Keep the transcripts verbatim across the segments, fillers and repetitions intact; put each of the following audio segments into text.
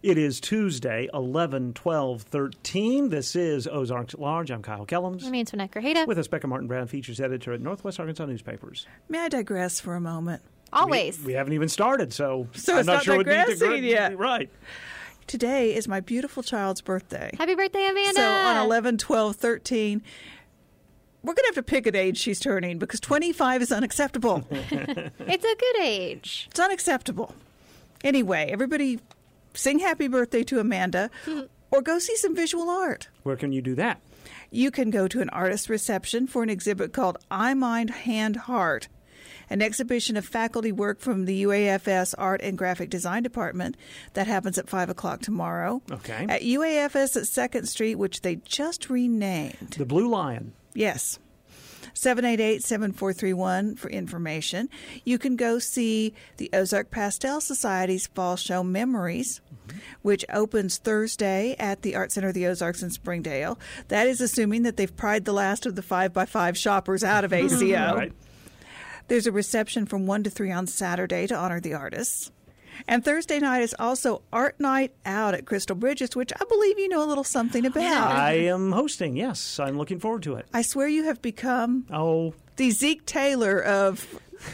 It is Tuesday, eleven twelve thirteen. This is Ozarks at Large. I'm Kyle Kellums. My name's Renee Grajeda. With us, Becca Martin Brown, features editor at Northwest Arkansas Newspapers. May I digress for a moment? Always. We, we haven't even started, so, so I'm it's not, not sure what digressing digre- yet. Right. Today is my beautiful child's birthday. Happy birthday, Amanda. So on eleven twelve thirteen, we're going to have to pick an age she's turning because twenty-five is unacceptable. It's a good age. It's unacceptable. Anyway, everybody sing happy birthday to Amanda or go see some visual art. Where can you do that? You can go to an artist reception for an exhibit called I Mind, Hand, Heart, an exhibition of faculty work from the U A F S Art and Graphic Design Department. That happens at five o'clock tomorrow. Okay. At U A F S at second Street, which they just renamed. The Blue Lion. Yes. seven eight eight, seven four three one for information. You can go see the Ozark Pastel Society's Fall Show Memories, mm-hmm. which opens Thursday at the Art Center of the Ozarks in Springdale. That is assuming that they've pried the last of the five by five shoppers out of A C O. Right. There's a reception from one to three on Saturday to honor the artists. And Thursday night is also Art Night Out at Crystal Bridges, which I believe you know a little something about. I am hosting, yes. I'm looking forward to it. I swear you have become oh. the Zeke Taylor of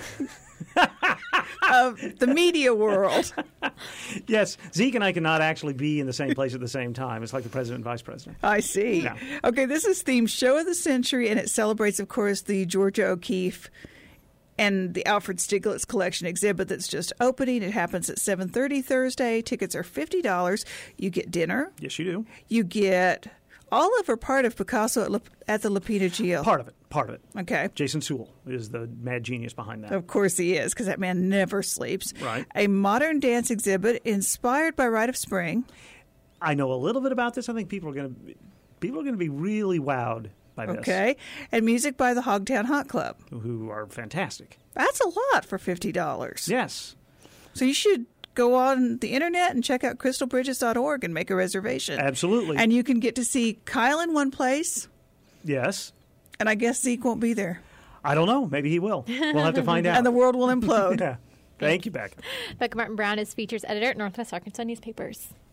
of the media world. Yes, Zeke and I cannot actually be in the same place at the same time. It's like the president and vice president. I see. Yeah. Okay, this is themed Show of the Century, and it celebrates, of course, the Georgia O'Keeffe and the Alfred Stieglitz collection exhibit that's just opening. It happens at seven thirty Thursday. Tickets are fifty dollars. You get dinner. Yes, you do. You get all of or part of Picasso at, La, at the Lapita Gil. Part of it. Part of it. Okay. Jason Sewell is the mad genius behind that. Of course he is, because that man never sleeps. Right. A modern dance exhibit inspired by Rite of Spring. I know a little bit about this. I think people are going to people are going to be really wowed by this. Okay. And music by the Hogtown Hot Club. Who are fantastic. That's a lot for fifty dollars. Yes. So you should go on the internet and check out crystal bridges dot org and make a reservation. Absolutely. And you can get to see Kyle in one place. Yes. And I guess Zeke won't be there. I don't know. Maybe he will. We'll have to find out. And the world will implode. Yeah. Thank you, Becca. Becca Martin Brown is features editor at Northwest Arkansas Newspapers.